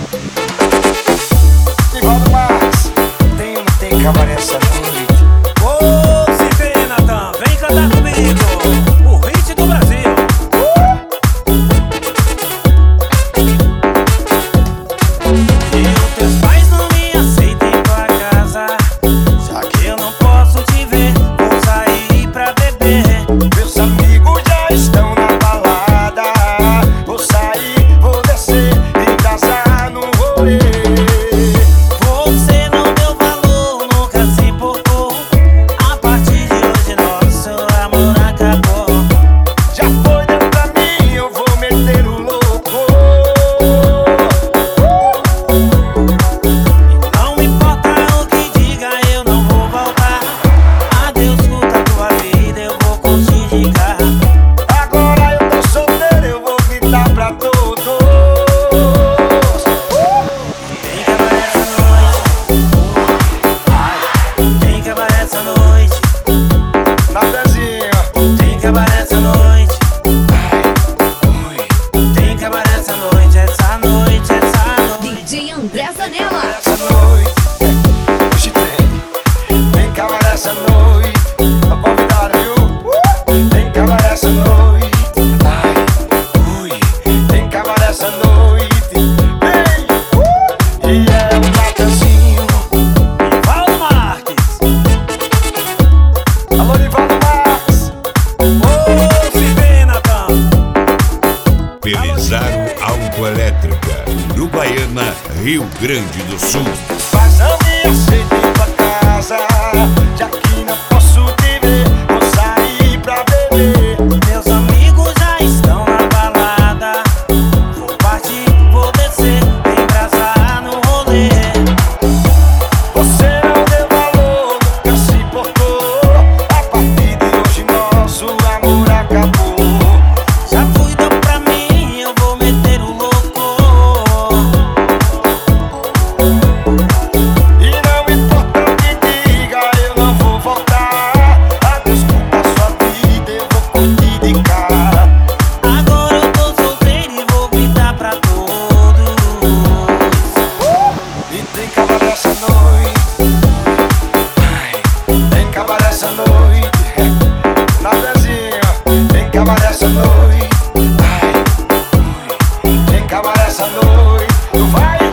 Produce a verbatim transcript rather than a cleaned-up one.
Nivaldo Marques, tem ou não tem cabaré essa noite? Ô, Cifê, Natan, vem cantar comigo o hit do Brasil. E os teus pais não me aceitam em tua casa, já que eu não posso te ver, vou sair pra beber. Meus amigos já estão na balada, vou sair, vou descer e casar no rolê. Você não deu valor, nunca se importou. A partir de hoje nosso amor acabou. Já foi, deu pra mim, eu vou meter o louco. Não importa o que diga, eu não vou voltar. Adeus, curta a tua vida, eu vou curtir de carro. Agora eu tô solteiro, eu vou gritar pra todos. Tem cabaré essa noite. Tem cabaré essa noite. Na pezinha. Tem cabaré essa noite. Tem cabaré essa noite, essa noite, essa noite. D J André Zanella. Essa noite, hoje tem. Tem cabaré essa noite. Tá convidado, viu? Tem cabaré essa noite. Ai, ui. Tem cabaré essa noite. Vem, e é um Natanzinho. Nivaldo Marques. Alô, Nivaldo Marques. Ô, Cifê, Natan. Pelizaro Autoelétrica, Uruguaiana, Rio Grande do Sul. Mas não me aceita em tua casa, já que não posso te ver, vou sair pra beber. Meus amigos já estão na balada, vou partir, vou descer, embrasar no rolê. Você não deu valor, nunca se importou. A partir de hoje nosso amor acabou. Já fui, deu pra mim, eu vou meter o louco. E não importa o que diga, eu não vou voltar. Adeus, culpa a sua vida, eu vou curtir de cara. Agora eu tô solteiro e vou gritar pra todos. E tem cabaré essa noite. Ai, tem cabaré essa noite. Na pezinha. Tem cabaré essa noite. Ai, ui. Tem cabaré essa noite. Vai